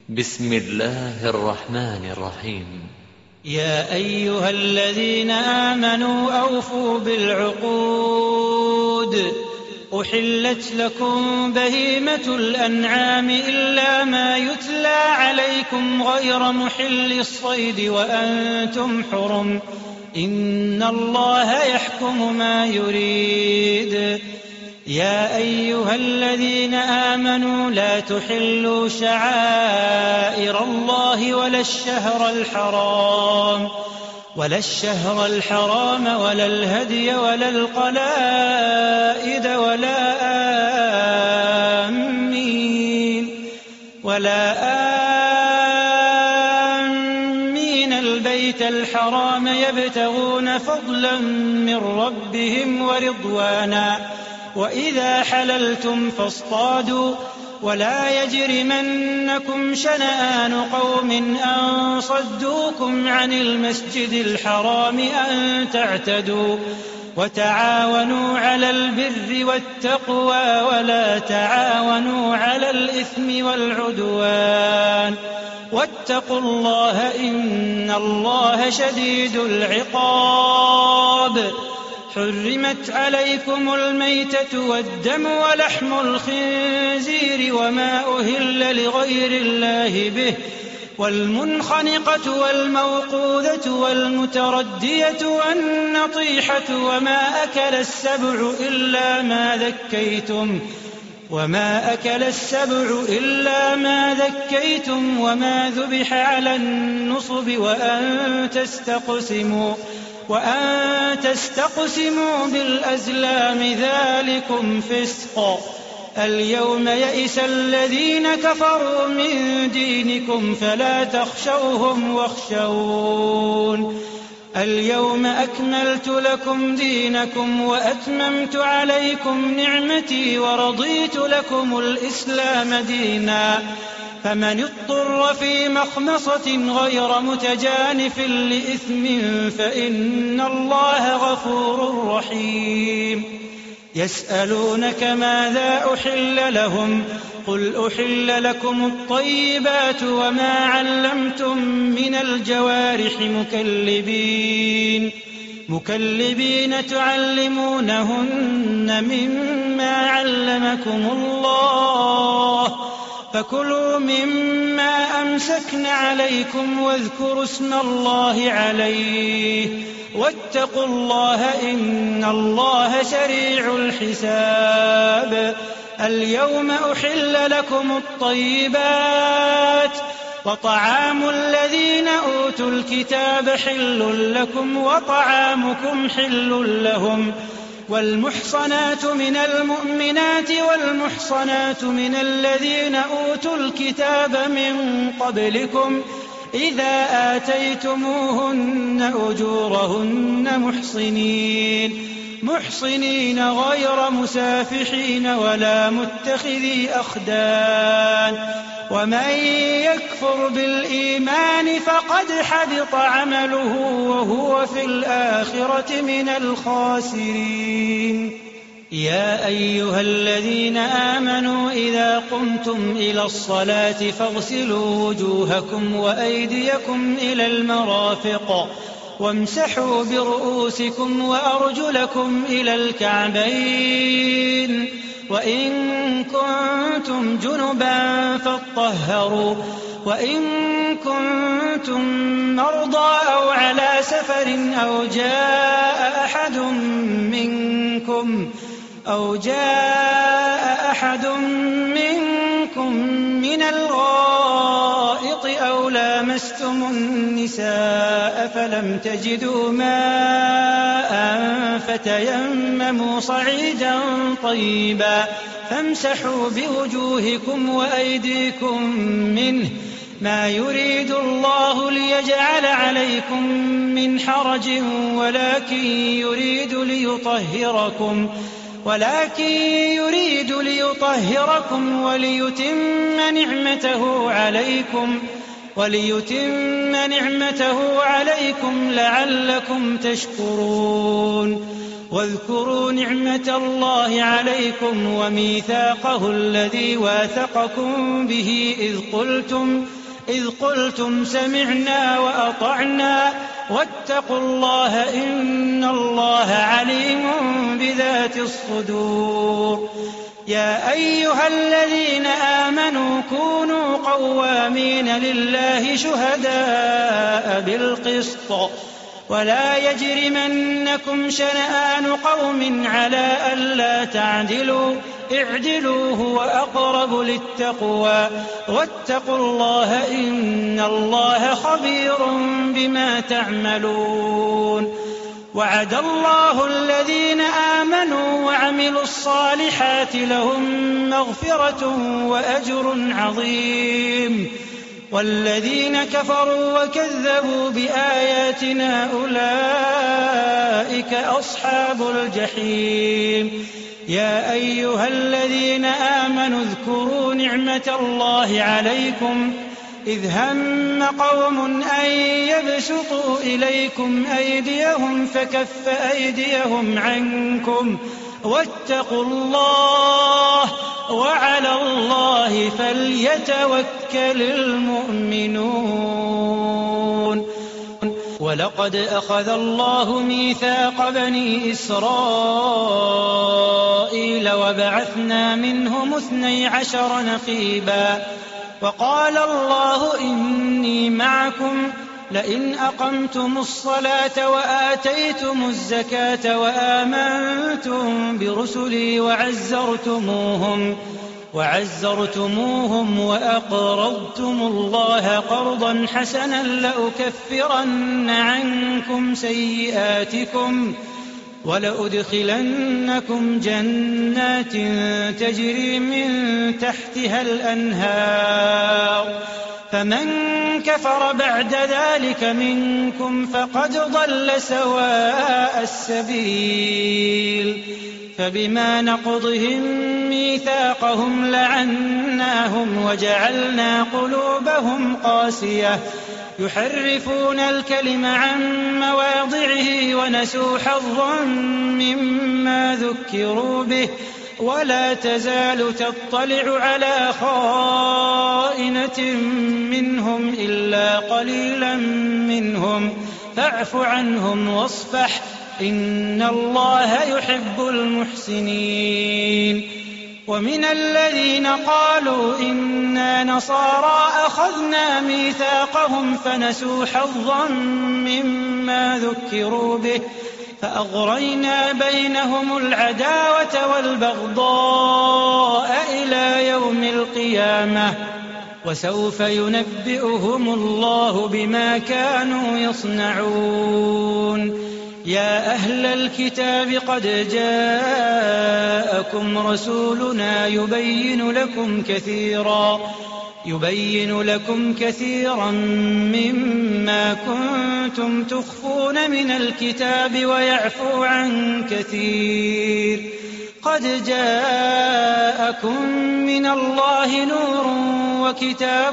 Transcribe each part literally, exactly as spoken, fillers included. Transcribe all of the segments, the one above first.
بسم الله الرحمن الرحيم. يا أيها الذين آمنوا أوفوا بالعقود. أحلت لكم بهيمة الأنعام إلا ما يتلى عليكم غير محل الصيد وأنتم حرم، إن الله يحكم ما يريد. يا أيها الذين آمنوا لا تحلوا شعائر الله ولا الشهر الحرام ولا الشهر الحرام ولا الهدي ولا القلائد ولا آمين ولا آمين البيت الحرام يبتغون فضلا من ربهم ورضوانا، وإذا حللتم فاصطادوا، ولا يجرمنكم شنآن قوم أن صدوكم عن المسجد الحرام أن تعتدوا، وتعاونوا على البر والتقوى ولا تعاونوا على الإثم والعدوان، واتقوا الله إن الله شديد العقاب. حرمت عليكم الميتة والدم ولحم الخنزير وما أهل لغير الله به، والمنخنقة والموقوذة والمتردية والنطيحة وما أكل السبع إلا ما ذكيتم وما أكل السبع إلا ما ذكيتم وما ذبح على النصب وأن تستقسموا وأن تستقسموا بالأزلام ذلكم فسق. اليوم يئس الذين كفروا من دينكم فلا تخشوهم واخشون. اليوم أكملت لكم دينكم وأتممت عليكم نعمتي ورضيت لكم الإسلام دينا، فمن اضطر في مخمصة غير متجانف لإثم فإن الله غفور رحيم. يسألونك ماذا أحل لهم، قل أحل لكم الطيبات وما علمتم من الجوارح مكلبين مكلبين تعلمونهن مما علمكم الله، فكلوا مما أمسكن عليكم واذكروا اسم الله عليه، واتقوا الله إن الله سريع الحساب. اليوم أحل لكم الطيبات، وطعام الذين أوتوا الكتاب حل لكم وطعامكم حل لهم، والمحصنات من المؤمنات والمحصنات من الذين أوتوا الكتاب من قبلكم إذا آتيتموهن أجورهن محصنين محصنين غير مسافحين ولا متخذي أخدان، ومن يكفر بالإيمان فقد حبط عمله وهو في الآخرة من الخاسرين. يا أيها الذين آمنوا إذا قمتم إلى الصلاة فاغسلوا وجوهكم وأيديكم إلى المرافق وامسحوا برؤوسكم وأرجلكم إلى الكعبين، وإن كنتم جنبا فاطهروا، وإن كنتم مرضى أو على سفر أو جاء أحد منكم أو جاء أحد منكم من الغائط أو لامستم النساء فلم تجدوا ماء فتيمموا صعيدا طيبا فامسحوا بوجوهكم وأيديكم منه، ما يريد الله ليجعل عليكم من حرج ولكن يريد ليطهركم ولكن يريد ليطهركم وليتم نعمته عليكم وليتم نعمته عليكم لعلكم تشكرون واذكروا نعمة الله عليكم وميثاقه الذي واثقكم به إذ قلتم إذ قلتم سمعنا وأطعنا واتقوا الله إن الله عليم بذات الصدور. يا أيها الذين آمنوا كونوا قوامين لله شهداء بالقسط ولا يجرمنكم شنآن قوم على ألا تعدلوا اعدلوا هو أقرب للتقوى واتقوا الله إن الله خبير بما تعملون. وعد الله الذين آمنوا وعملوا الصالحات لهم مغفرة وأجر عظيم والذين كفروا وكذبوا بآياتنا أولئك أصحاب الجحيم. يا أيها الذين آمنوا اذكروا نعمة الله عليكم إذ هم قوم أن يبسطوا إليكم أيديهم فكف أيديهم عنكم واتقوا الله وعلى الله فليتوكل المؤمنون. ولقد أخذ الله ميثاق بني إسرائيل وبعثنا منهم اثني عشر نقيبا وقال الله إني معكم لئن أقمتم الصلاة وآتيتم الزكاة وآمنتم برسلي وعزرتموهم وعزرتموهم وأقرضتم الله قرضا حسنا لأكفرن عنكم سيئاتكم ولأدخلنكم جنات تجري من تحتها الأنهار فمن كفر بعد ذلك منكم فقد ضل سواء السبيل. فبما نقضهم ميثاقهم لعناهم وجعلنا قلوبهم قاسية يحرفون الكلم عن مواضعه ونسوا حظا مما ذكروا به ولا تزال تطلع على خائنة منهم إلا قليلا منهم فاعف عنهم واصفح إن الله يحب المحسنين. ومن الذين قالوا إنا نصارى أخذنا ميثاقهم فنسوا حظا مما ذكروا به فأغرينا بينهم العداوة والبغضاء إلى يوم القيامة وسوف ينبئهم الله بما كانوا يصنعون. يا أهل الكتاب قد جاءكم رسولنا يبين لكم كثيرا يبين لكم كثيرا مما كنتم تخفون من الكتاب ويعفو عن كثير. قد جاءكم من الله نور وكتاب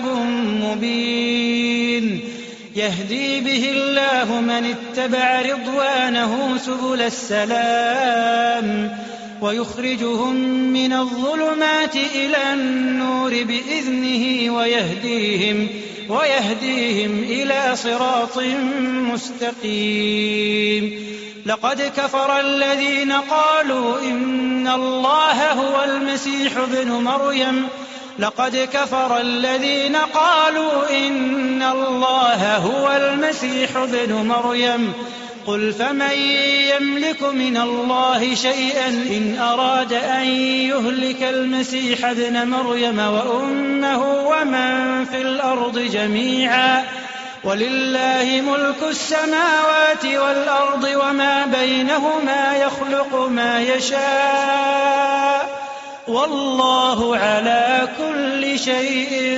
مبين يهدي به الله من اتبع رضوانه سبل السلام ويخرجهم من الظلمات إلى النور بإذنه ويهديهم, ويهديهم إلى صراط مستقيم. لقد كفر الذين قالوا إن الله هو المسيح ابن مريم لقد كفر الذين قالوا إن الله هو المسيح ابن مريم قل فمن يملك من الله شيئا إن أراد أن يهلك المسيح ابن مريم وأمه ومن في الأرض جميعا ولله ملك السماوات والأرض وما بينهما يخلق ما يشاء والله على كل شيء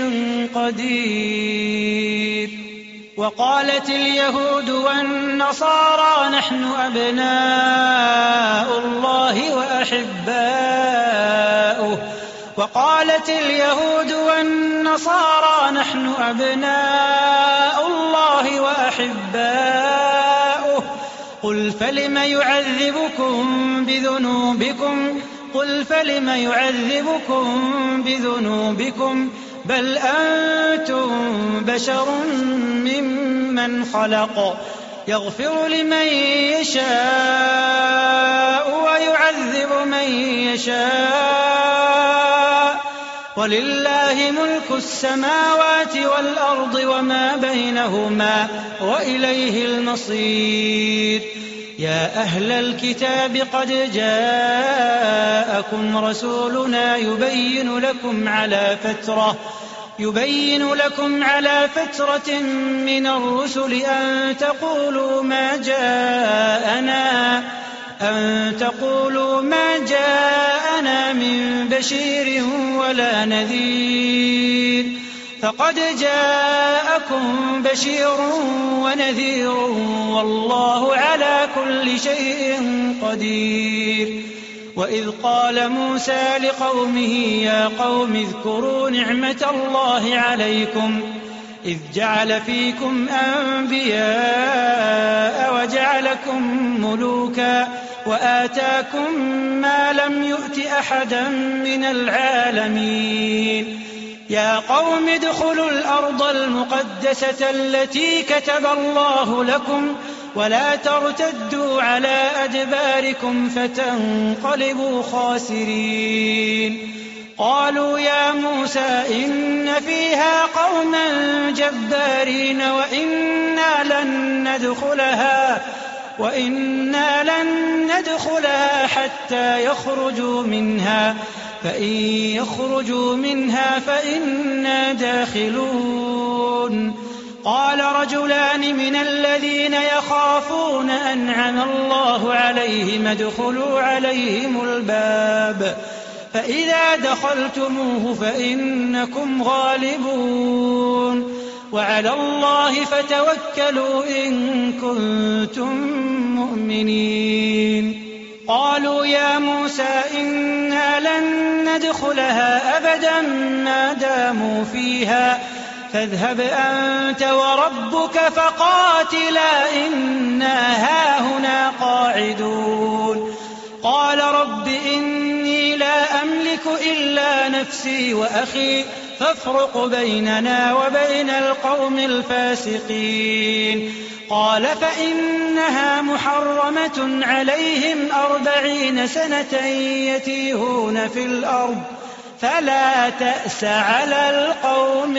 قدير. وقالت اليهود والنصارى نحن أبناء الله وأحباؤه وقالت اليهود والنصارى نحن أبناء وأحباؤه قل فلم يعذبكم بذنوبكم قل فلم يعذبكم بذنوبكم بل أنتم بشر ممن خلق يغفر لمن يشاء ويعذب من يشاء ولله ملك السماوات والأرض وما بينهما وإليه المصير يا أهل الكتاب قد جاءكم رسولنا يبين لكم على فترة يبين لكم على فترة من الرسل أن تقولوا ما جاءنا أن تقولوا ما جاءنا من بشير ولا نذير فقد جاءكم بشير ونذير والله على كل شيء قدير وإذ قال موسى لقومه يا قوم اذكروا نعمة الله عليكم إذ جعل فيكم أنبياء وجعلكم ملوكا وآتاكم ما لم يؤت أحدا من العالمين يا قوم ادخلوا الأرض المقدسة التي كتب الله لكم ولا ترتدوا على أدباركم فتنقلبوا خاسرين قالوا يا موسى إن فيها قوما جبارين وإنا لن ندخلها وإنا لن ندخلها حتى يخرجوا منها فإن يخرجوا منها فإنا داخلون قال رجلان من الذين يخافون أنعم الله عليهم ادخلوا عليهم الباب فإذا دخلتموه فإنكم غالبون وعلى الله فتوكلوا إن كنتم مؤمنين قالوا يا موسى إنا لن ندخلها أبدا ما داموا فيها فاذهب أنت وربك فقاتلا إنا هاهنا قاعدون قال رب إني لا أملك إلا نفسي وأخي فافرق بيننا وبين القوم الفاسقين قال فإنها محرمة عليهم أربعين سنة يتيهون في الأرض فلا تأس على القوم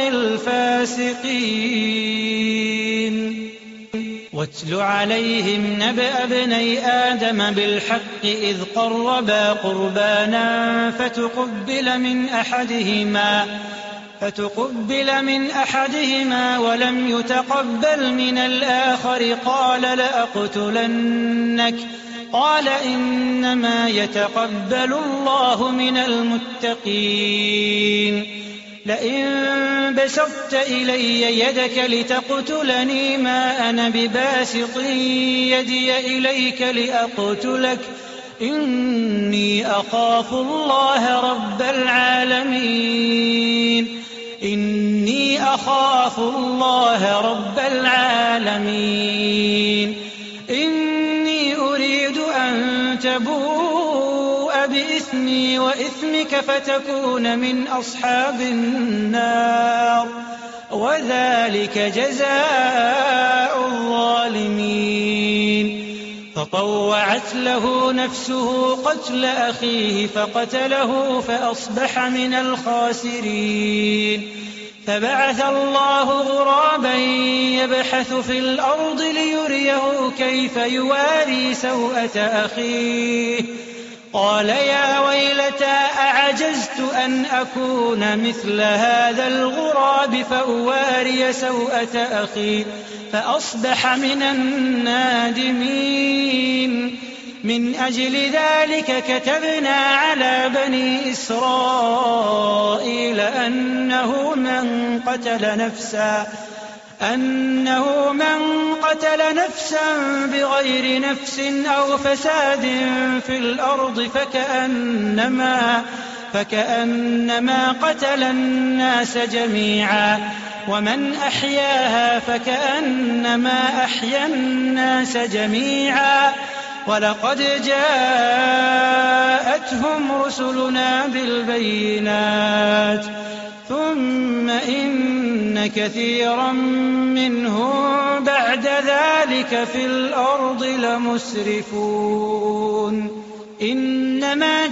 الفاسقين واتل عليهم نبأ ابني آدم بالحق إذ قربا قربانا فتقبل من أحدهما فتقبل من أحدهما ولم يتقبل من الآخر قال لأقتلنك قال إنما يتقبل الله من المتقين لئن بسطت إلي يدك لتقتلني ما أنا بباسط يدي إليك لأقتلك إني أخاف الله رب العالمين إني أخاف الله رب العالمين إني أريد أن تبوء بإثمي وإثمك فتكون من أصحاب النار وذلك جزاء الظالمين فطوعت له نفسه قتل أخيه فقتله فأصبح من الخاسرين فبعث الله غرابا يبحث في الأرض ليريه كيف يواري سوءة أخيه قال يا ويلتى أعجزت أن أكون مثل هذا الغراب فأواري سوءة أخي فأصبح من النادمين من أجل ذلك كتبنا على بني إسرائيل أنه من قتل نفسا أنه من قتل نفسا بغير نفس أو فساد في الأرض فكأنما, فكأنما قتل الناس جميعا ومن أحياها فكأنما أحيا الناس جميعا ولقد جاءتهم رسلنا بالبينات ثم إن كثيرا منهم بعد ذلك في الأرض لمسرفون إنما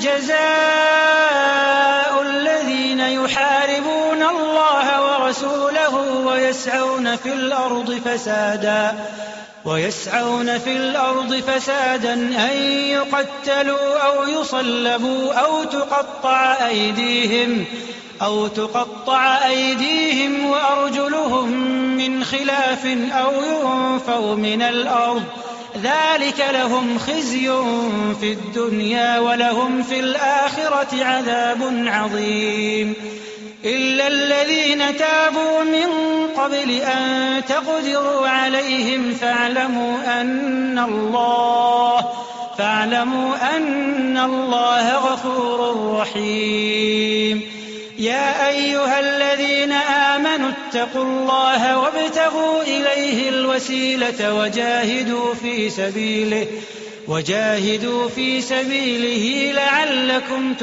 جزاء الذين يحاربون الله ورسوله ويسعون في الأرض فسادا ويسعون في الأرض فسادا أن يقتلوا أو يصلبوا أو تقطع أيديهم أو تقطع أيديهم وأرجلهم من خلاف أو ينفوا من الأرض ذلك لهم خزي في الدنيا ولهم في الآخرة عذاب عظيم إلا الذين تابوا من قبل أن تقدروا عليهم فاعلموا أن الله فاعلموا أن الله غفور رحيم يا أيها الذين آمنوا اتقوا الله وابتغوا إليه الوسيلة وجاهدوا في سبيله وجاهدوا في سبيله لعلكم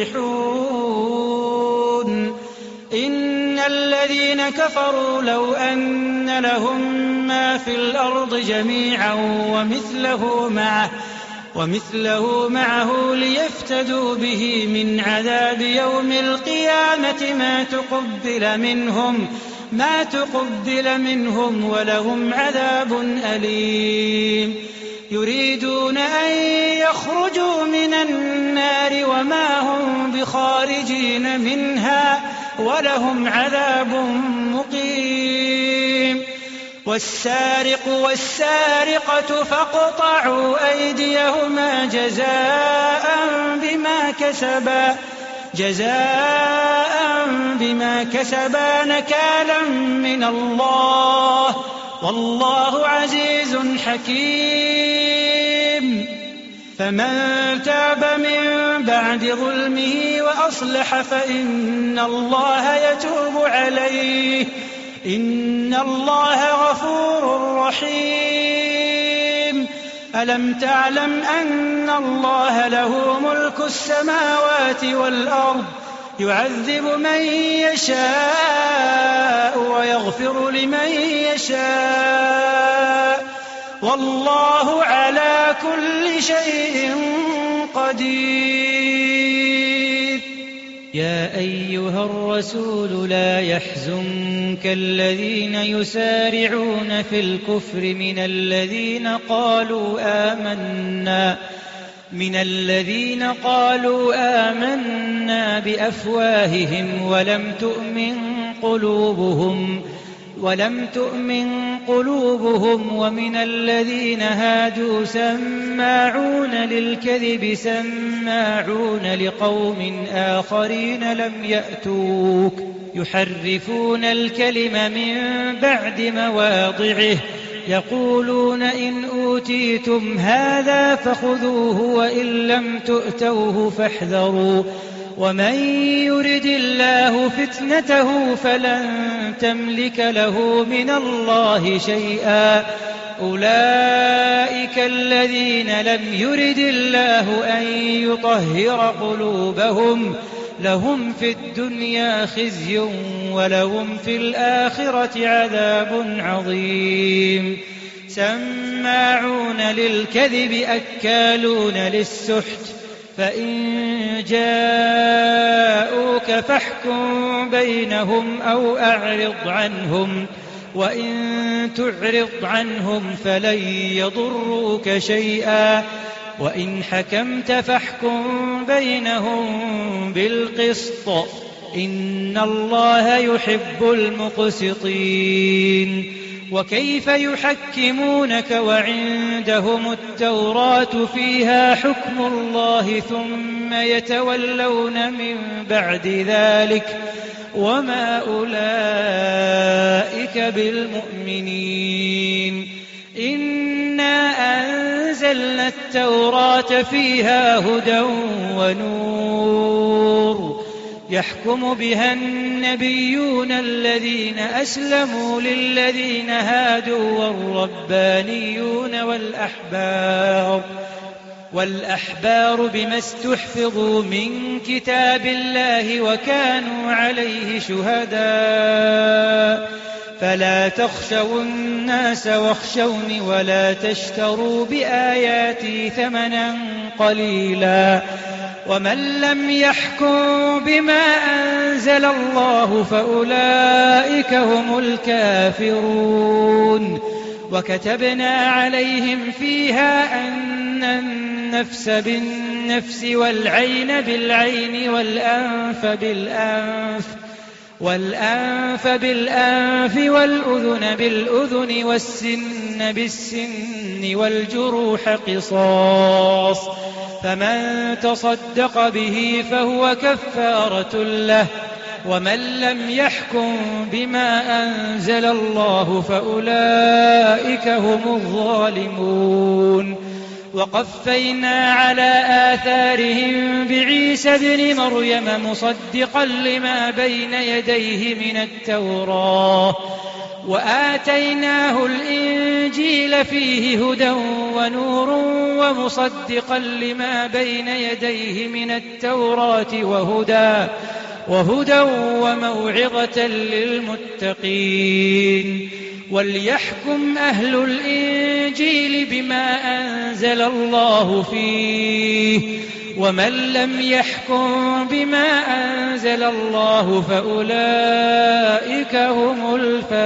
تفلحون إن الذين كفروا لو أن لهم ما في الأرض جميعا ومثله معه ومثله معه ليفتدوا به من عذاب يوم القيامة ما تقبل منهم ما تقبل منهم ولهم عذاب أليم يريدون أن يخرجوا من النار وما هم بخارجين منها ولهم عذاب مقيم والسارق والسارقة فاقطعوا أيديهما جزاء بما كسبا جزاء بما كسبا نكالا من الله والله عزيز حكيم فمن تاب من بعد ظلمه وأصلح فإن الله يتوب عليه إن الله غفور رحيم ألم تعلم أن الله له ملك السماوات والأرض يعذب من يشاء ويغفر لمن يشاء والله على كل شيء قدير يا أيها الرسول لا يحزنك الذين يسارعون في الكفر من الذين قالوا آمنا من الذين قالوا آمنا بأفواههم ولم تؤمن قلوبهم ولم تؤمن قلوبهم ومن الذين هادوا سماعون للكذب سماعون لقوم آخرين لم يأتوك يحرفون الكلم من بعد مواضعه يقولون إن أوتيتم هذا فخذوه وإن لم تؤتوه فاحذروا ومن يرد الله فتنته فلن تملك له من الله شيئا أولئك الذين لم يرد الله أن يطهر قلوبهم لهم في الدنيا خزي ولهم في الآخرة عذاب عظيم سماعون للكذب أكالون للسحت فإن جاءوك فاحكم بينهم أو أعرض عنهم وإن تعرض عنهم فلن يضروك شيئا وإن حكمت فاحكم بينهم بالقسط إن الله يحب المقسطين وكيف يحكمونك وعندهم التوراة فيها حكم الله ثم يتولون من بعد ذلك وما أولئك بالمؤمنين إنا أنزلنا التوراة فيها هدى ونور يحكم بها النبيون الذين أسلموا للذين هادوا والربانيون والأحبار والأحبار بما استحفظوا من كتاب الله وكانوا عليه شهداء فلا تخشوا الناس واخشوني ولا تشتروا بآياتي ثمنا قليلا ومن لم يحكم بما أنزل الله فأولئك هم الكافرون وكتبنا عليهم فيها أن النفس بالنفس والعين بالعين والأنف بالأنف والأنف بالأنف والأذن بالأذن والسن بالسن والجروح قصاص فمن تصدق به فهو كفارة له ومن لم يحكم بما أنزل الله فأولئك هم الظالمون وقفينا على آثارهم بعيسى ابن مريم مصدقا لما بين يديه من التوراة وآتيناه الإنجيل فيه هدى ونور ومصدقا لما بين يديه من التوراة وهدى وهدى وموعظة للمتقين وليحكم أهل الإنجيل بما أنزل الله فيه ومن لم يحكم بما أنزل الله فأولئك هم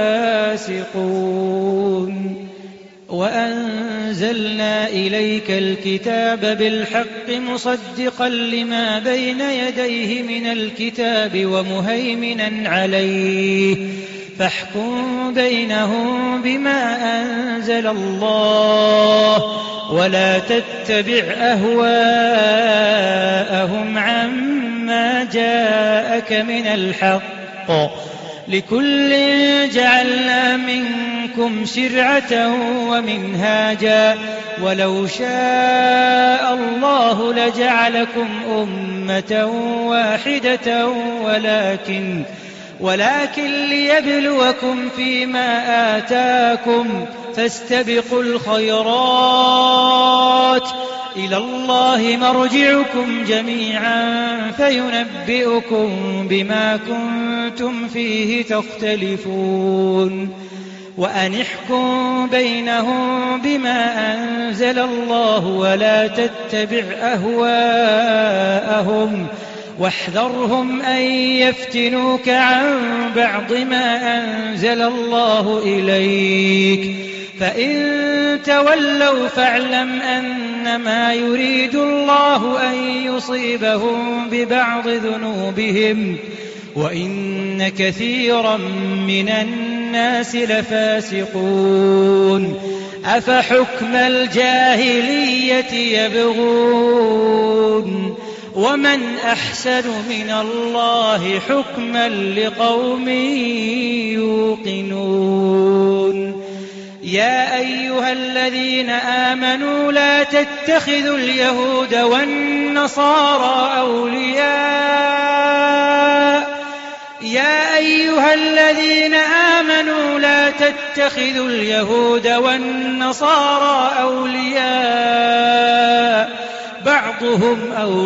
الفاسقون وأنزلنا إليك الكتاب بالحق مصدقا لما بين يديه من الكتاب ومهيمنا عليه فاحكم بينهم بما أنزل الله ولا تتبع أهواءهم عما جاءك من الحق لكل جعلنا منكم شرعة ومنهاجا ولو شاء الله لجعلكم أمة واحدة ولكن ولكن ليبلوكم فيما آتاكم فاستبقوا الخيرات إلى الله مرجعكم جميعا فينبئكم بما كنتم فيه تختلفون وأن احكم بينهم بما أنزل الله ولا تتبع أهواءهم واحذرهم أن يفتنوك عن بعض ما أنزل الله إليك فإن تولوا فاعلم أنما يريد الله أن يصيبهم ببعض ذنوبهم وإن كثيرا من الناس لفاسقون أفحكم الجاهلية يبغون ومن أحسن من الله حكما لقوم يوقنون يا أيها الذين آمنوا لا تتخذوا اليهود والنصارى أولياء يا أيها الذين آمنوا لا تتخذوا اليهود والنصارى أولياء بعضهم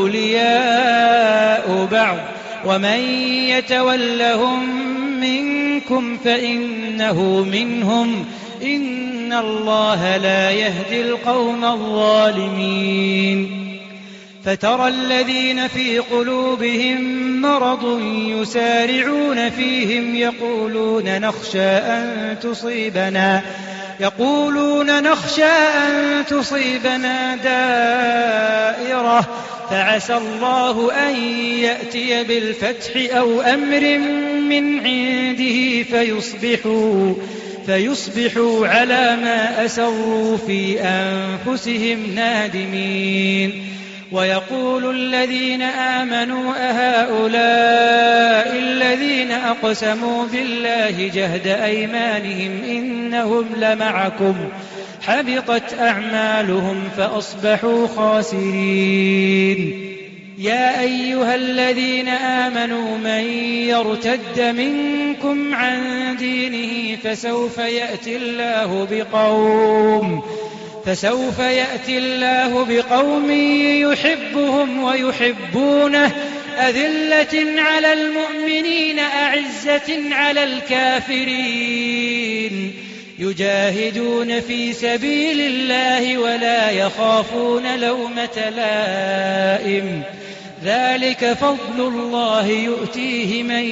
أولياء بعض ومن يتولهم منكم فإنه منهم إن الله لا يهدي القوم الظالمين فترى الذين في قلوبهم مرض يسارعون فيهم يقولون نخشى أن تصيبنا يقولون نخشى أن تصيبنا دائرة فعسى الله أن يأتي بالفتح أو أمر من عنده فيصبحوا فيصبحوا على ما أسروا في أنفسهم نادمين ويقول الذين آمنوا أهؤلاء الذين أقسموا بالله جهد أيمانهم إنهم لمعكم حبطت أعمالهم فأصبحوا خاسرين يا أيها الذين آمنوا من يرتد منكم عن دينه فسوف يأتي الله بقوم فسوف يأتي الله بقوم يحبهم ويحبونه أذلة على المؤمنين أعزة على الكافرين يجاهدون في سبيل الله ولا يخافون لومة لائم ذلك فضل الله يؤتيه من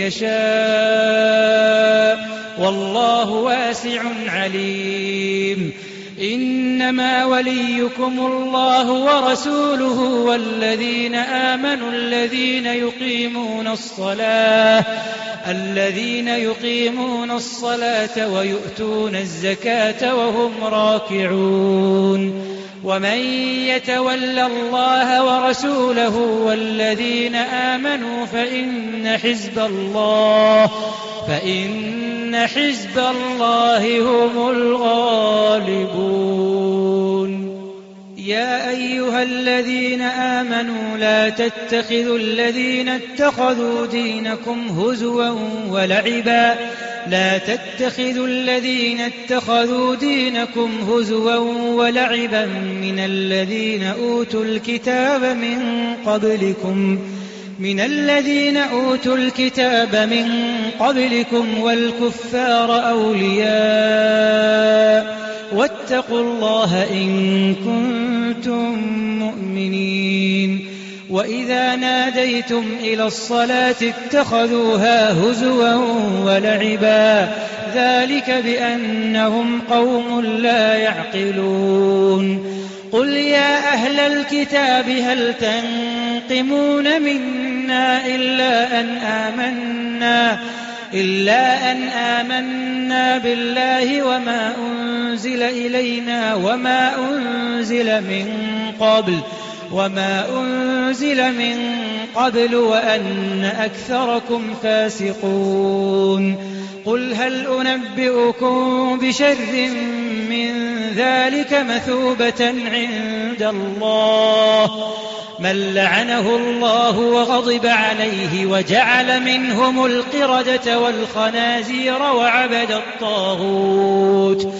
يشاء والله واسع عليم إنما وليكم الله ورسوله والذين آمنوا الذين يقيمون الصلاة الذين يقيمون الصلاة ويؤتون الزكاة وهم راكعون ومن يتول الله ورسوله والذين آمنوا فإن حزب الله فإن حزب الله هم الغالبون يا أيها الذين آمنوا لا تتخذوا الذين اتخذوا دينكم هزوا ولعبا لا تتخذوا الذين اتخذوا دينكم هزوا ولعبا من الذين أوتوا الكتاب من قبلكم من الذين أوتوا الكتاب من قبلكم والكفار أولياء واتقوا الله إن كنتم مؤمنين وإذا ناديتم إلى الصلاة اتخذوها هزوا ولعبا ذلك بأنهم قوم لا يعقلون قل يا أهل الكتاب هل تنقمون منا إلا أن آمنا إلا أن آمنا بالله وما أنزل إلينا وما أنزل من قبل وما أنزل من قبل وأن أكثركم فاسقون قل هل أنبئكم بشر من ذلك مثوبة عند الله من لعنه الله وغضب عليه وجعل منهم القردة والخنازير وعبد الطاغوت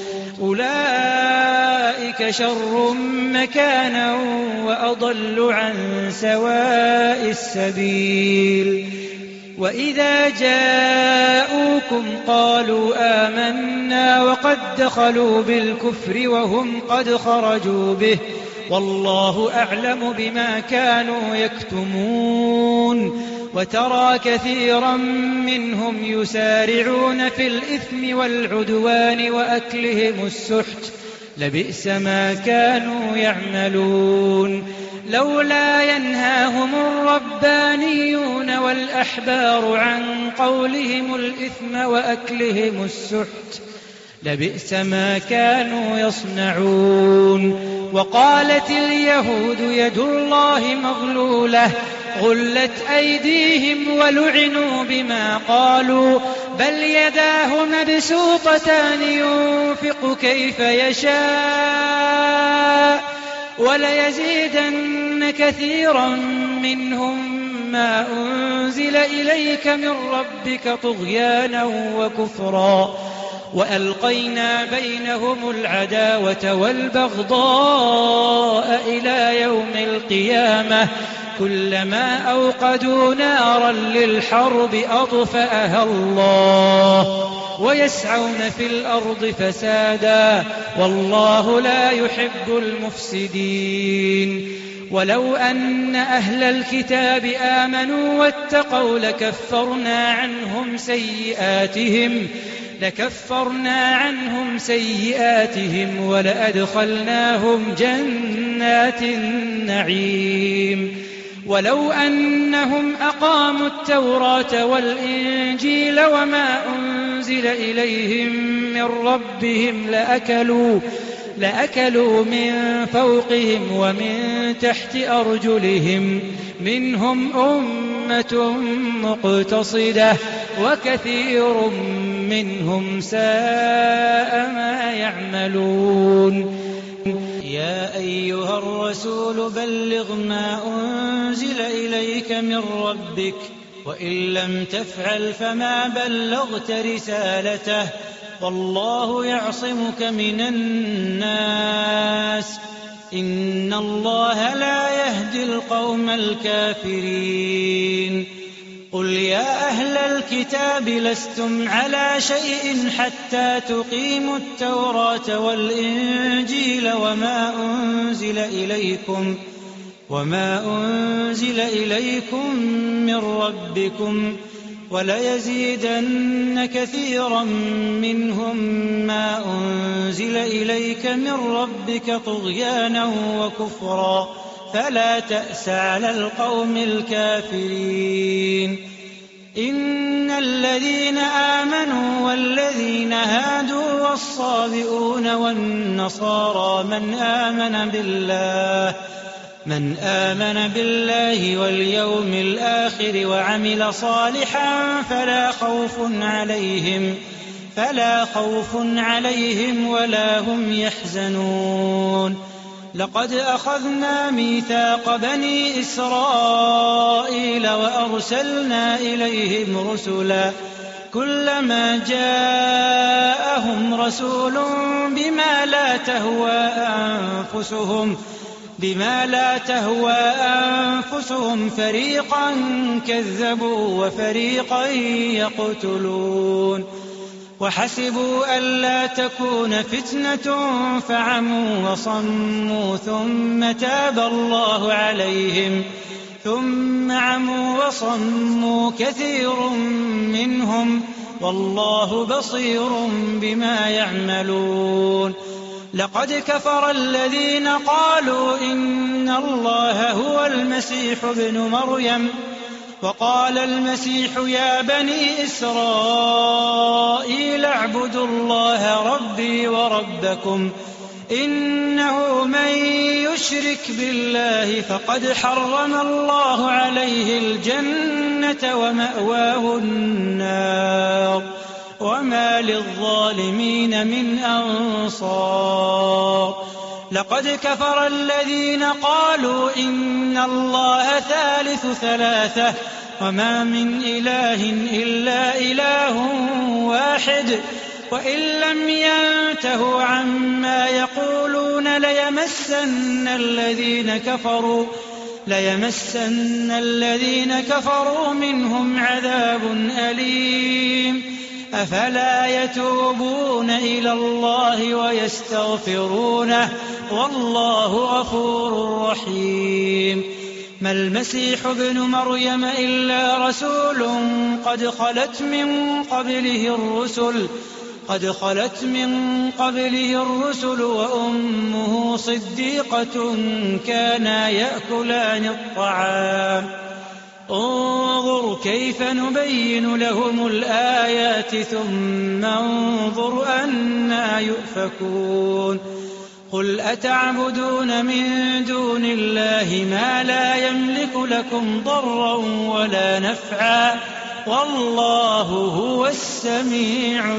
أولئك شر مكانا وأضل عن سواء السبيل وإذا جاءوكم قالوا آمنا وقد دخلوا بالكفر وهم قد خرجوا به والله أعلم بما كانوا يكتمون وترى كثيرا منهم يسارعون في الإثم والعدوان وأكلهم السحت لبئس ما كانوا يعملون لولا ينهاهم الربانيون والأحبار عن قولهم الإثم وأكلهم السحت لبئس ما كانوا يصنعون وقالت اليهود يد الله مغلولة غلت أيديهم ولعنوا بما قالوا بل يداه مبسوطتان ينفق كيف يشاء وليزيدن كثيرا منهم ما أنزل إليك من ربك طغيانا وكفرا وألقينا بينهم العداوة والبغضاء إلى يوم القيامة كلما أوقدوا نارا للحرب أطفأها الله ويسعون في الأرض فسادا والله لا يحب المفسدين ولو أن أهل الكتاب آمنوا واتقوا لكفرنا عنهم سيئاتهم لكفرنا عنهم سيئاتهم ولأدخلناهم جنات النعيم ولو أنهم أقاموا التوراة والإنجيل وما أنزل إليهم من ربهم لأكلوا لأكلوا من فوقهم ومن تحت أرجلهم منهم أمة مقتصدة وكثير منهم ساء ما يعملون يا أيها الرسول بلغ ما أنزل إليك من ربك وإن لم تفعل فما بلغت رسالته والله يعصمك من الناس إن الله لا يهدي القوم الكافرين قل يا أهل الكتاب لستم على شيء حتى تقيموا التوراة والإنجيل وما أنزل إليكم وما أنزل إليكم من ربكم وليزيدن كثيرا منهم ما أنزل إليك من ربك طغيانا وكفرا فلا تأس على القوم الكافرين إن الذين آمنوا والذين هادوا والصابئون والنصارى من آمن بالله من آمن بالله واليوم الآخر وعمل صالحا فلا خوف عليهم فلا خوف عليهم ولا هم يحزنون لقد أخذنا ميثاق بني إسرائيل وأرسلنا إليهم رسلا كلما جاءهم رسول بما لا تهوى أنفسهم بما لا تهوى أنفسهم فريقا كذبوا وفريقا يقتلون وحسبوا ألا تكون فتنة فعموا وصموا ثم تاب الله عليهم ثم عموا وصموا كثير منهم والله بصير بما يعملون لقد كفر الذين قالوا إن الله هو المسيح ابن مريم وقال المسيح يا بني إسرائيل اعبدوا الله ربي وربكم إنه من يشرك بالله فقد حرم الله عليه الجنة ومأواه النار وما للظالمين من أنصار لقد كفر الذين قالوا إن الله ثالث ثلاثة وما من إله إلا إله واحد وإن لم ينتهوا عما يقولون ليمسن الذين كفروا ليمسن الذين كفروا منهم عذاب أليم أفلا يتوبون إلى الله ويستغفرونه والله غفور رحيم ما المسيح ابن مريم إلا رسول قد خلت من قبله الرسل قد خلت من قبله الرسل وأمه صديقة كانا يأكلان الطعام انظر كيف نبين لهم الآيات ثم انظر أنى يؤفكون قل أتعبدون من دون الله ما لا يملك لكم ضرا ولا نفعا والله هو السميع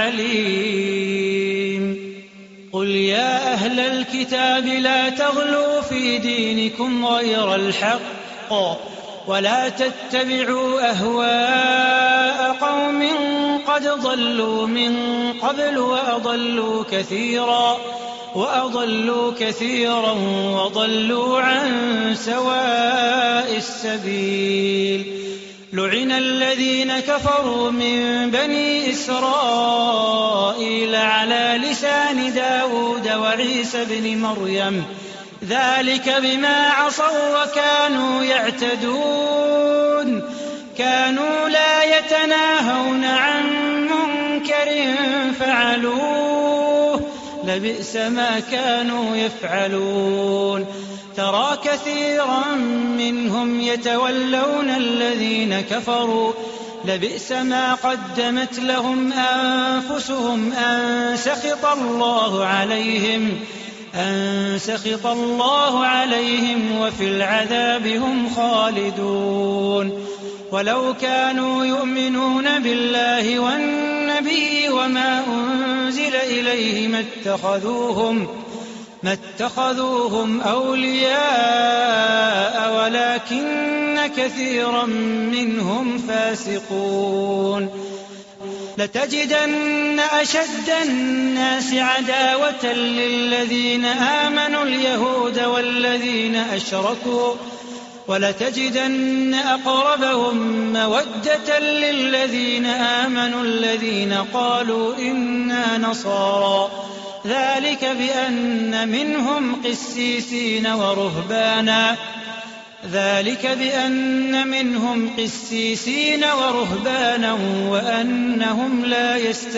العليم قل يا أهل الكتاب لا تغلوا في دينكم غير الحق ولا تتبعوا أهواء قوم قد ضلوا من قبل وأضلوا كثيرا وأضلوا كثيرا وضلوا عن سواء السبيل لعن الذين كفروا من بني إسرائيل على لسان داود وعيسى بن مريم ذلك بما عصوا وكانوا يعتدون كانوا لا يتناهون عن منكر فعلوه لبئس ما كانوا يفعلون ترى كثيرا منهم يتولون الذين كفروا لبئس ما قدمت لهم أنفسهم أن سخط الله عليهم أن سخط الله عليهم وفي العذاب هم خالدون ولو كانوا يؤمنون بالله والنبي وما أنزل إليه ما اتخذوهم ما اتخذوهم أولياء ولكن كثيرا منهم فاسقون لتجدن أشد الناس عداوة للذين آمنوا اليهود والذين أشركوا ولتجدن أقربهم مودة للذين آمنوا الذين قالوا إنا نصارى ذلك بأن منهم قسيسين ورهبانا ذلك بأن منهم قسيسين ورهبانا وأنهم لا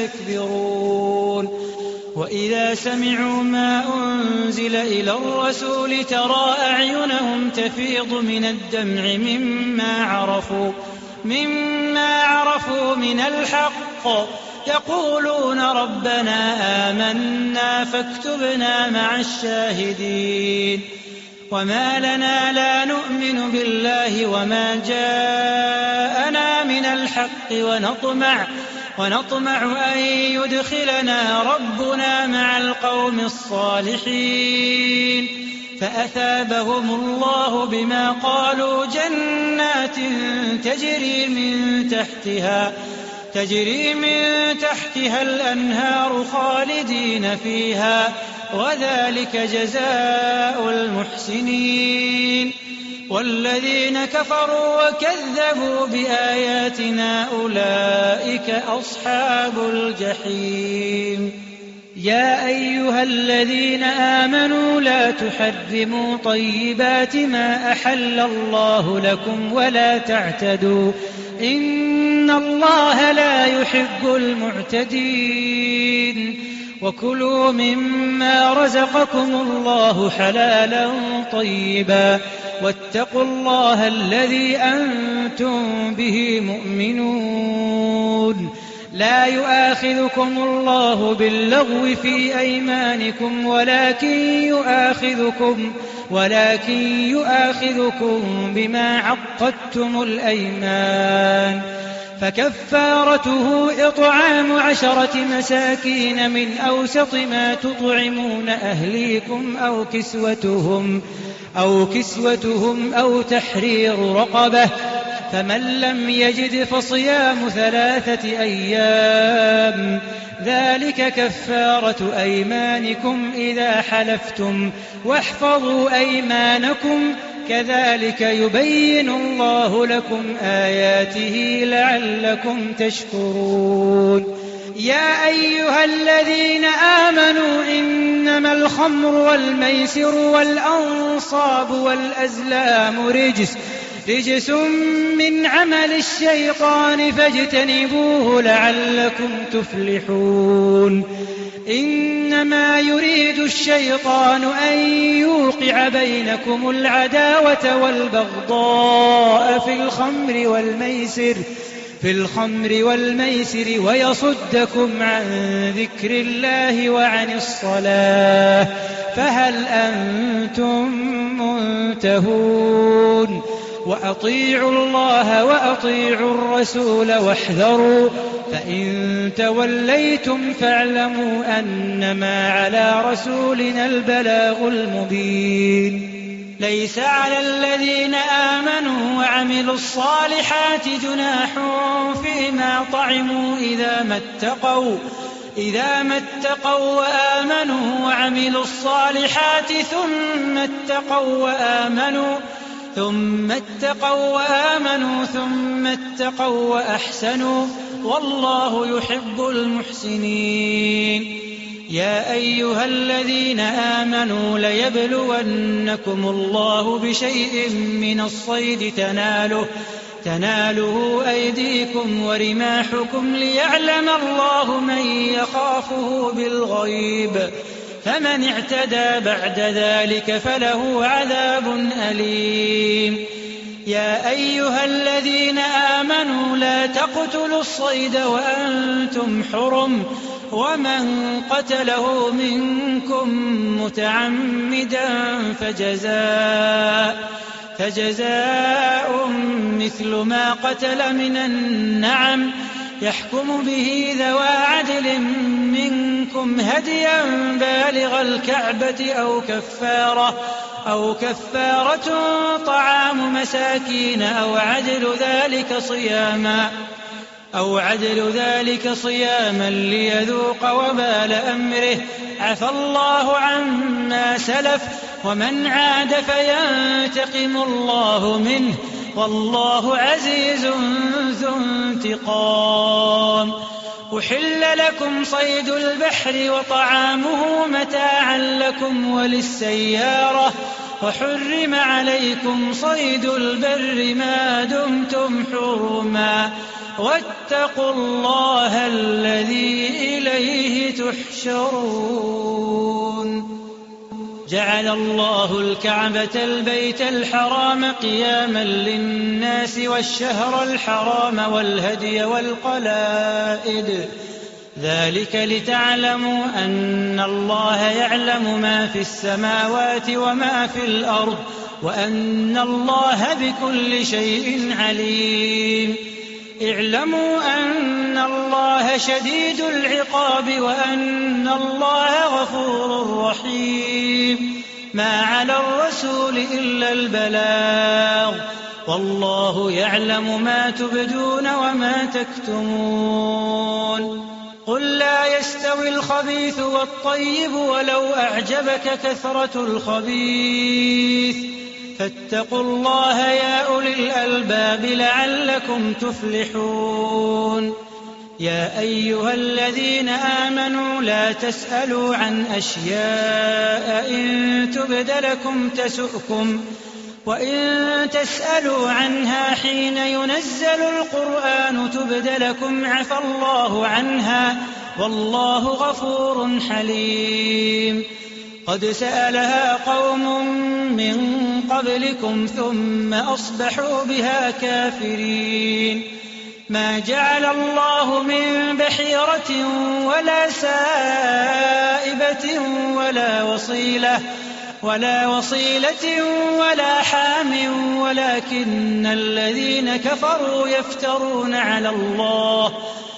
يستكبرون وإذا سمعوا ما أنزل إلى الرسول ترى أعينهم تفيض من الدمع مما عرفوا مما عرفوا من الحق يقولون ربنا آمنا فاكتبنا مع الشاهدين وما لنا لا نؤمن بالله وما جاءنا من الحق ونطمع ونطمع أن يدخلنا ربنا مع القوم الصالحين فأثابهم الله بما قالوا جنات تجري من تحتها تجري من تحتها الأنهار خالدين فيها وذلك جزاء المحسنين والذين كفروا وكذبوا بآياتنا أولئك أصحاب الجحيم يا أيها الذين آمنوا لا تحرموا طيبات ما أحل الله لكم ولا تعتدوا إن الله لا يحب المعتدين وكلوا مما رزقكم الله حلالا طيبا واتقوا الله الذي أنتم به مؤمنون لا يؤاخذكم الله باللغو في أيمانكم ولكن يؤاخذكم ولكن يؤاخذكم بما عقدتم الأيمان فكفارته إطعام عشرة مساكين من أوسط ما تطعمون أهليكم أو كسوتهم أو كسوتهم أو تحرير رقبة فمن لم يجد فصيام ثلاثة أيام ذلك كفارة أيمانكم إذا حلفتم واحفظوا أيمانكم كذلك يبين الله لكم آياته لعلكم تشكرون يا أيها الذين آمنوا إنما الخمر والميسر والأنصاب والأزلام رجس رجس من عمل الشيطان فاجتنبوه لعلكم تفلحون إنما يريد الشيطان أن يوقع بينكم العداوة والبغضاء في الخمر والميسر في الخمر والميسر ويصدكم عن ذكر الله وعن الصلاة فهل أنتم منتهون وأطيعوا الله وأطيعوا الرسول واحذروا فإن توليتم فاعلموا أنما على رسولنا البلاغ المبين ليس على الذين آمنوا وعملوا الصالحات جناح فيما طعموا إذا ما اتقوا إذا ما اتقوا وآمنوا وعملوا الصالحات ثم اتقوا وآمنوا ثم اتقوا وآمنوا ثم اتقوا وأحسنوا والله يحب المحسنين يا أيها الذين آمنوا ليبلونكم الله بشيء من الصيد تناله تناله أيديكم ورماحكم ليعلم الله من يخافه بالغيب فمن اعتدى بعد ذلك فله عذاب أليم يا أيها الذين آمنوا لا تقتلوا الصيد وأنتم حرم ومن قتله منكم متعمدا فجزاء فجزاء مثل ما قتل من النعم يحكم به ذوى عدل منكم منكم هديا بالغ الكعبة أو كفارة أو كفارة طعام مساكين أو عدل ذلك صياما أو عدل ذلك صياما ليذوق وبال أمره. عفى الله عما سلف ومن عاد فينتقم الله منه والله عزيز ذو انتقام. أحل لكم صيد البحر وطعامه متاعا لكم وللسيارة وحرم عليكم صيد البر ما دمتم حرما واتقوا الله الذي إليه تحشرون. جعل الله الكعبة البيت الحرام قياما للناس والشهر الحرام والهدي والقلائد ذلك لتعلموا أن الله يعلم ما في السماوات وما في الأرض وأن الله بكل شيء عليم. اعلموا أن الله شديد العقاب وأن الله غفور رحيم. ما على الرسول إلا البلاغ والله يعلم ما تبدون وما تكتمون. قل لا يستوي الخبيث والطيب ولو أعجبك كثرة الخبيث فاتقوا الله يا أولي الألباب لعلكم تفلحون. يا أيها الذين آمنوا لا تسألوا عن أشياء إن تبد لكم تسؤكم وإن تسألوا عنها حين ينزل القرآن تبد لكم عفى الله عنها والله غفور حليم. قد سألها قوم من قبلكم ثم أصبحوا بها كافرين. ما جعل الله من بحيرة ولا سائبة ولا وصيلة ولا وصيلة ولا حام ولكن الذين كفروا يفترون على الله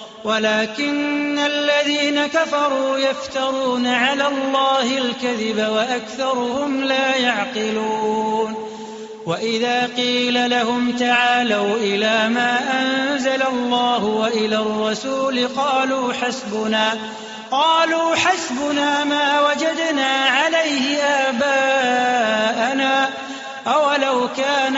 ولكن الذين كفروا يفترون على الله الكذب وأكثرهم لا يعقلون. وإذا قيل لهم تعالوا إلى ما أنزل الله وإلى الرسول قالوا حسبنا قالوا حسبنا ما وجدنا عليه آباءنا أولو كان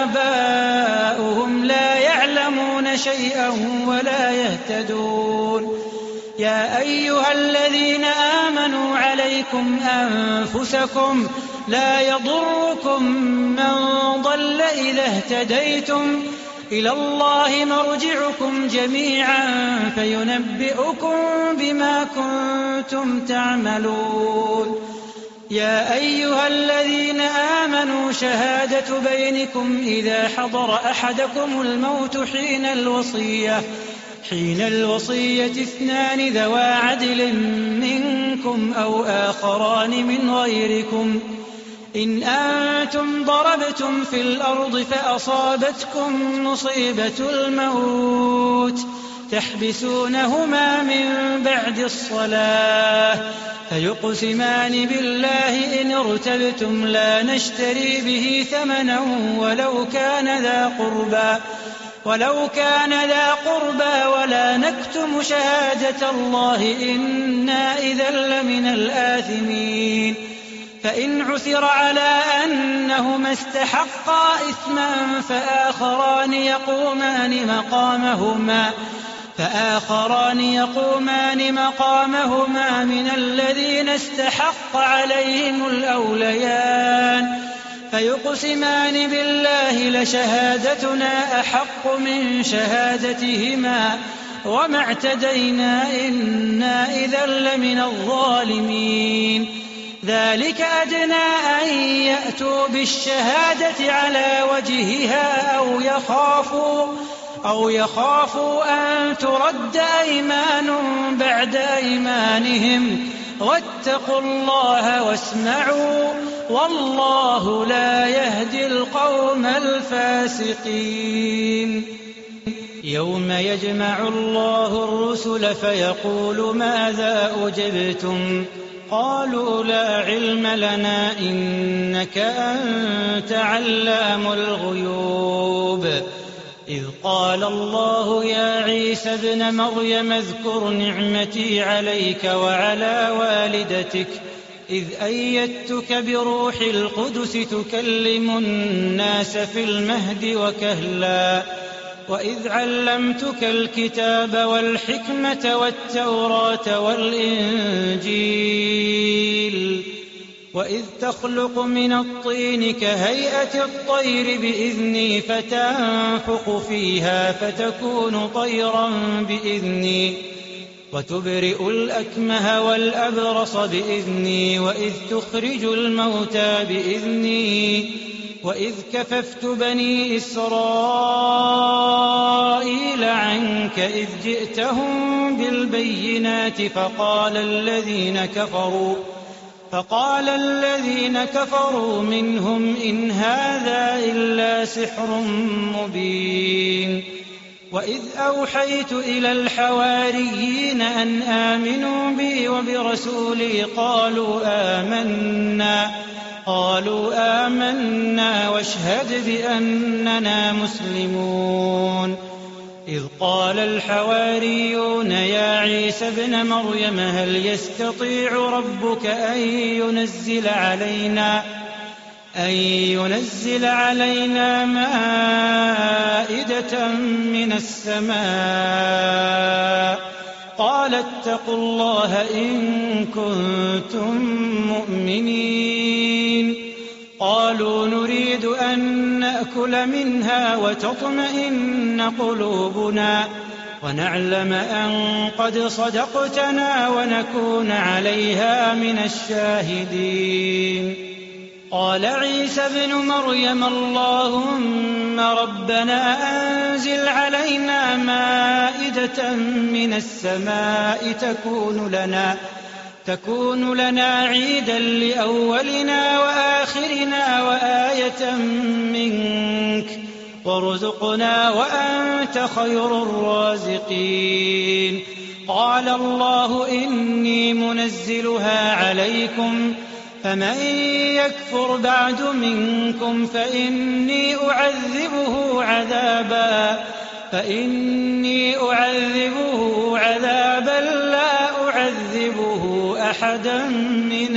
آباؤهم لا يعلمون شيئا ولا يهتدون. يا أيها الذين آمنوا عليكم أنفسكم لا يضركم من ضل إذا اهتديتم إلى الله مرجعكم جميعا فينبئكم بما كنتم تعملون. يا أيها الذين آمنوا شهادة بينكم إذا حضر أحدكم الموت حين الوصية حين الوصية اثنان ذوى عدل منكم أو آخران من غيركم إن أنتم ضربتم في الأرض فأصابتكم مصيبة الموت تحبسونهما من بعد الصلاة فيقسمان بالله إن ارتبتم لا نشتري به ثمنا ولو كان ذا قربى ولو كان ذا قربى ولا نكتم شهادة الله إنا إذا لمن الآثمين. فإن عثر على أنهما استحقا إثما فآخران يقومان مقامهما فآخران يقومان مقامهما من الذين استحق عليهم الأوليان فيقسمان بالله لشهادتنا أحق من شهادتهما وما اعتدينا إنا إذا لمن الظالمين. ذلك أدنى أن يأتوا بالشهادة على وجهها أو يخافوا أو يخافوا أن ترد أيمان بعد أيمانهم واتقوا الله واسمعوا والله لا يهدي القوم الفاسقين. يوم يجمع الله الرسل فيقول ماذا أجبتم قالوا لا علم لنا إنك أنت علام الغيوب إذ قال الله يا عيسى ابن مريم اذكر نعمتي عليك وعلى والدتك إذ أيدتك بروح القدس تكلم الناس في المهد وكهلا وإذ علمتك الكتاب والحكمة والتوراة والإنجيل وإذ تخلق من الطين كهيئة الطير بإذني فتنفخ فيها فتكون طيرا بإذني وتبرئ الأكمه والأبرص بإذني وإذ تخرج الموتى بإذني وإذ كففت بني إسرائيل عنك إذ جئتهم بالبينات فقال الذين كفروا فقال الذين كفروا منهم إن هذا إلا سحر مبين وإذ أوحيت إلى الحواريين أن آمنوا بي وبرسولي قالوا آمنا قالوا آمنا واشهد بأننا مسلمون إذ قال الحواريون يا عيسى ابن مريم هل يستطيع ربك أن ينزل علينا أن ينزل علينا مائدة من السماء قال اتقوا الله إن كنتم مؤمنين قالوا نريد أن نأكل منها وتطمئن قلوبنا ونعلم أن قد صدقتنا ونكون عليها من الشاهدين قال عيسى ابن مريم اللهم ربنا أنزل علينا مائدة من السماء تكون لنا تكون لنا عيدا لأولنا وآخرنا وآية منك وارزقنا وأنت خير الرازقين قال الله إني منزلها عليكم فمن يكفر بعد منكم فإني أعذبه عذابا فإني أعذبه عذابا لا أعذبه أحدا من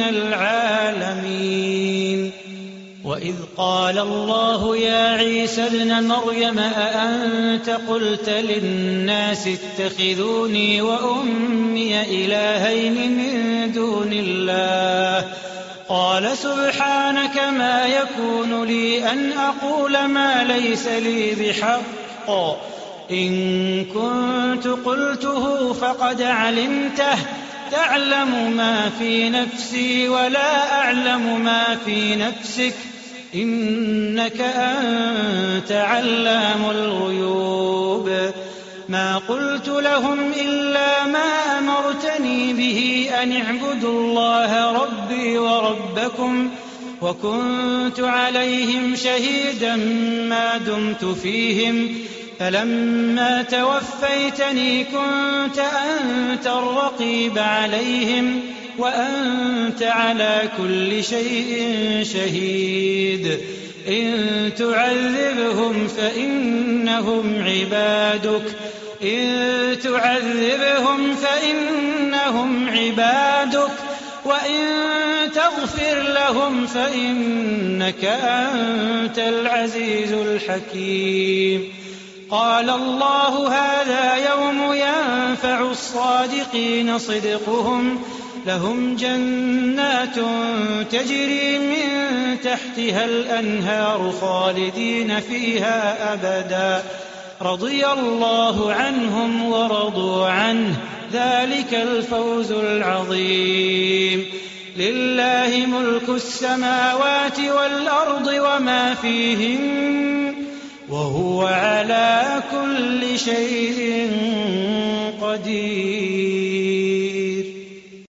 العالمين وإذ قال الله يا عيسى ابن مريم أأنت قلت للناس اتخذوني وأمي إلهين من دون الله قال سبحانك ما يكون لي أن أقول ما ليس لي بحق إن كنت قلته فقد علمته تعلم ما في نفسي ولا أعلم ما في نفسك إنك أنت علام الغيوب ما قلت لهم إلا ما أمرتني به أن اعبدوا الله ربي وربكم وكنت عليهم شهيدا ما دمت فيهم فلما توفيتني كنت أنت الرقيب عليهم وأنت على كل شيء شهيد إن تعذبهم فإنهم عبادك إن تعذبهم فإنهم عبادك وإن تغفر لهم فإنك أنت العزيز الحكيم قال الله هذا يوم ينفع الصادقين صدقهم لهم جنات تجري من تحتها الأنهار خالدين فيها أبدا رضي الله عنهم ورضوا عنه ذلك الفوز العظيم لله ملك السماوات والأرض وما فيهن وهو على كل شيء قدير